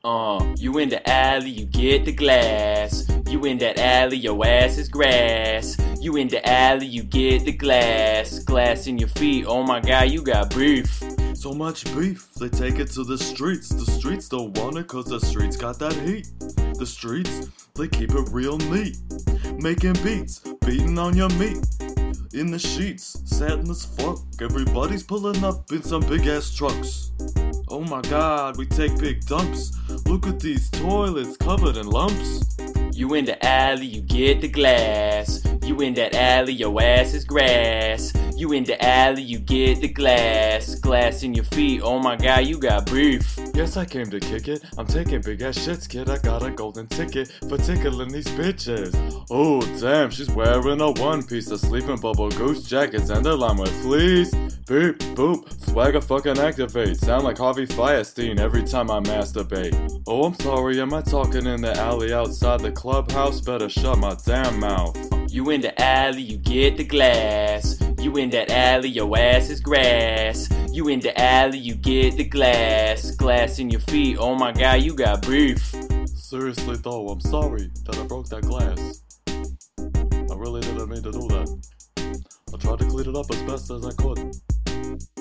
You in the alley, you get the glass. You in that alley, your ass is grass. You in the alley, you get the glass. Glass in your feet, oh my god, you got beef. So much beef, they take it to the streets. The streets don't want it cause the streets got that heat. The streets, they keep it real neat. Making beats, beating on your meat. In the sheets, satin as fuck. Everybody's pulling up in some big ass trucks. Oh my god, we take big dumps. Look at these toilets covered in lumps. You in the alley, you get the glass. You in that alley, your ass is grass. You in the alley, you get the glass. Glass in your feet, oh my god, you got beef. Yes, I came to kick it. I'm taking big ass shits, kid. I got a golden ticket for tickling these bitches. Oh damn, she's wearing a one piece of sleeping bubble goose jackets and a line with fleece. Beep boop, swagger fucking activate. Sound like Harvey Firestein every time I masturbate. Oh, I'm sorry, am I talking in the alley outside the clubhouse? Better shut my damn mouth. You in the alley, you get the glass. You in that alley, your ass is grass. You in the alley, you get the glass. Glass in your feet, oh my god, you got beef. Seriously though, I'm sorry that I broke that glass. I really didn't mean to do that. I tried to clean it up as best as I could.